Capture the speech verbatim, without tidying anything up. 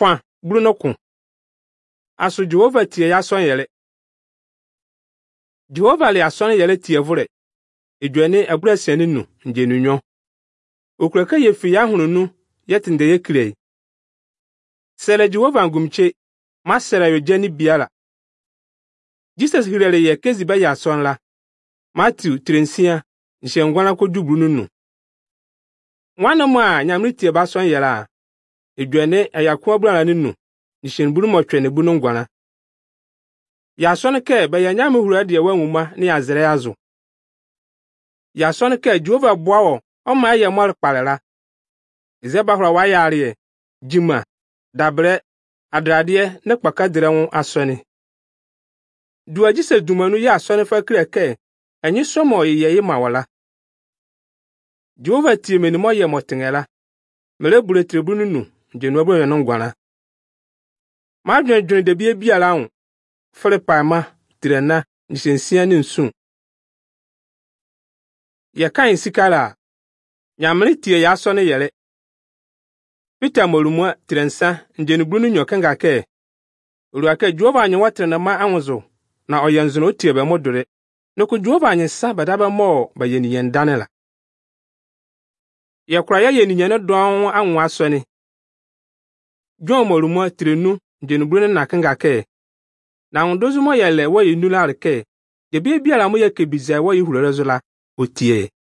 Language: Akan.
fa Bruno ko aso Jehova tie ya son yele Jehova le ason yele tie vure edwane abura sene nu njenunyo okuraka ye fi ya hununu yetinde ye kirei sele Jehova ngumche masera yo jeni biala Jesus hirele ye keziba ya son la Matthew trensia nshengwana ko dubunu nu Mwana mwa nyamri tie ba son yela edwane ayako abura na nu nshenburu motwe ne bunu ngwana ya son ke be ya nyame huru ade wanwuma ne azere azu ya son ke Jehova boawo o ma ye mor kparela izeba hura wa yare jima dabre adrade ne kpaka direwu asoni duaji se dumanu ya asoni fa kreke enyi somo ye ye mawala Jehova tie meni mo ye motengela mere bure trebunu nu jenu abo ye no ngwana ma dwen dwen de bie biara hu Filipa ma tirena nsensia ne nsu ye kan sikala nyamre tie ya so ne yele Peter molumwa tirensa njenu bunu nyokenga ke uruake Jehova anyi watrena ma anwuzo na oyanzu no tie be modore noko Jehova anyi sa badaba mo ba yeni yendanela ye kura ya yeni nyane don anwa so ne John molumwa tirenu njenu bunu na kenga ke na ndozu mo yele wo yinula reke de bie biara mo ye kebiza wo yihurere zola otie